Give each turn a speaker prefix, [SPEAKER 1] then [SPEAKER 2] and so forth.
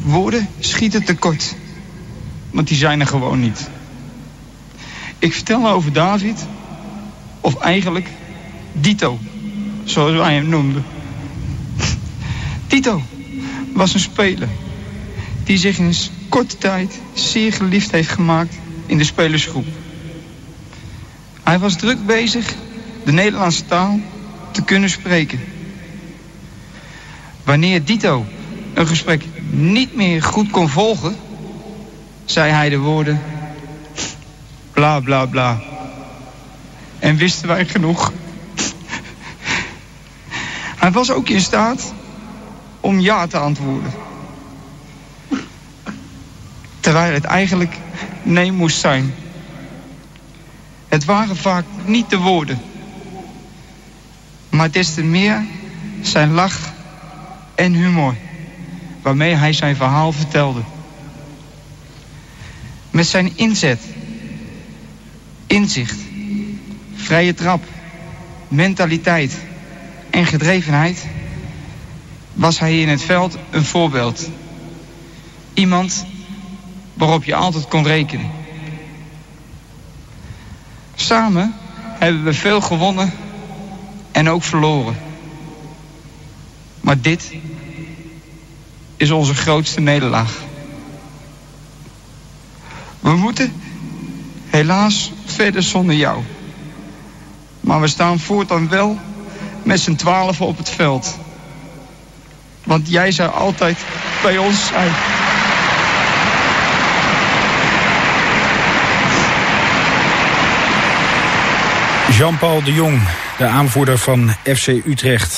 [SPEAKER 1] Woorden schieten tekort. Want die zijn er gewoon niet. Ik vertel nou over David. Of eigenlijk Dito. Zoals wij hem noemden. Dito was een speler. Die zich in korte tijd zeer geliefd heeft gemaakt in de spelersgroep. Hij was druk bezig de Nederlandse taal te kunnen spreken. Wanneer Dito een gesprek niet meer goed kon volgen, zei hij de woorden bla bla bla. En wisten wij genoeg. Hij was ook in staat om ja te antwoorden. Terwijl het eigenlijk nee moest zijn. Het waren vaak niet de woorden. Maar des te meer zijn lach en humor. Waarmee hij zijn verhaal vertelde. Met zijn inzet, inzicht, vrije trap, mentaliteit en gedrevenheid was hij in het veld een voorbeeld. Iemand waarop je altijd kon rekenen. Samen hebben we veel gewonnen en ook verloren. Maar dit is onze grootste nederlaag. We moeten helaas verder zonder jou. Maar we staan voortaan wel met z'n 12 op het veld. Want jij zou altijd bij ons zijn.
[SPEAKER 2] Jean-Paul de Jong, de aanvoerder van FC Utrecht.